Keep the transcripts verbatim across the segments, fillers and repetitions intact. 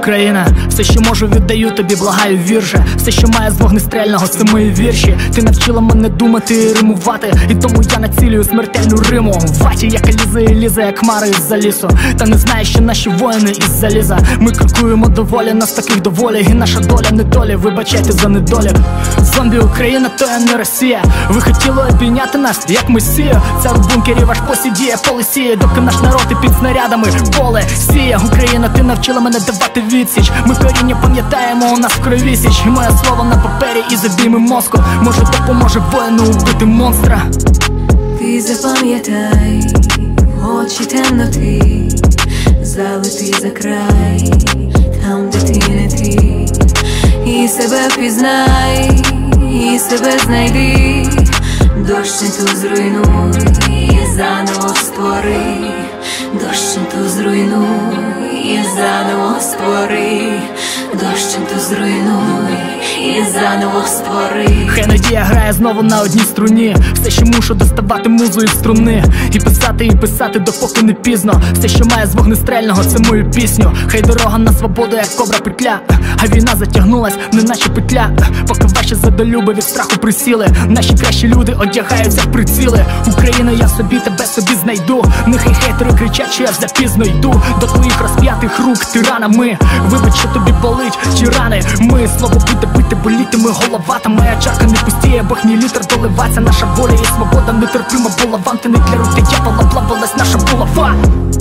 Україна, все, що можу, віддаю тобі, благаю, вірше. Все, що має з вогнестрельного, це мої вірші. Ти навчила мене думати і римувати, і тому я націлюю смертельну риму. В ваті, яка лізе і лізе, як хмари із-за лісу. Та не знаєш, що наші воїни із заліза. Ми крокуємо доволі, нас таких доволі. І наша доля недолі, вибачайте за недолік. Зомбі Україна, то я не Росія. Ви хотіли обійняти нас, як месію. Цар у бункері ваш посідіє, поле сіє, доки наш народ і під снарядами поле сіє. Україна, ти навчила мене давати відсіч. Ми коріння пам'ятаємо, у нас в крові січ. І моє слово на папері і забійми мозку. Може, допоможе воїну убити монстра. Ти запам'ятай, очі темноти, залети за край, там, де ти не ти. І себе впізнай, і себе знайди. Дощенту зруйнуй, і заново створи. Дощенту зруйнуй, і заново створи. Дощенту зруйнуй, і заново створи. Хай надія грає знову на одній струні. Все, що мушу, доставати музу із струни. І писати, і писати, допоки не пізно. Все, що має з вогнестрельного, це мою пісню. Хай дорога на свободу, як кобра петля. А війна затягнулась, неначе петля. Поки ваші задолюби від страху присіли. Наші кращі люди одягаються в приціли. Україна, я собі тебе собі знайду. Нехай хейтери кричать, що я запізно йду до твоїх розп'ятих рук тиранами. Вибач, що тобі болить, ті рани. Ми слово бити, бити, болітиме голова. Та моя чарка не пустіє, бо мій літр доливаться. Наша воля і свобода нетерпима була вам. Ти не для рук диявола, плавалась наша булава.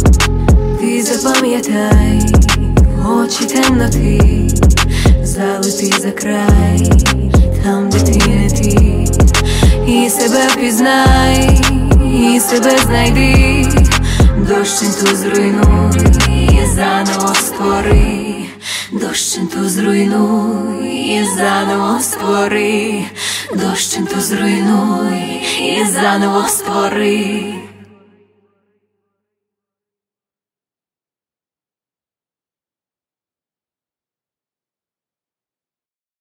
Ти запам'ятай, очі темноти, залети за край, там, де ти не ти. І себе впізнай, і себе знайди. Дощенту зруйнуй, і заново створи. Дощенту зруйнуй, і заново створи. Дощенту зруйнуй, і заново створи.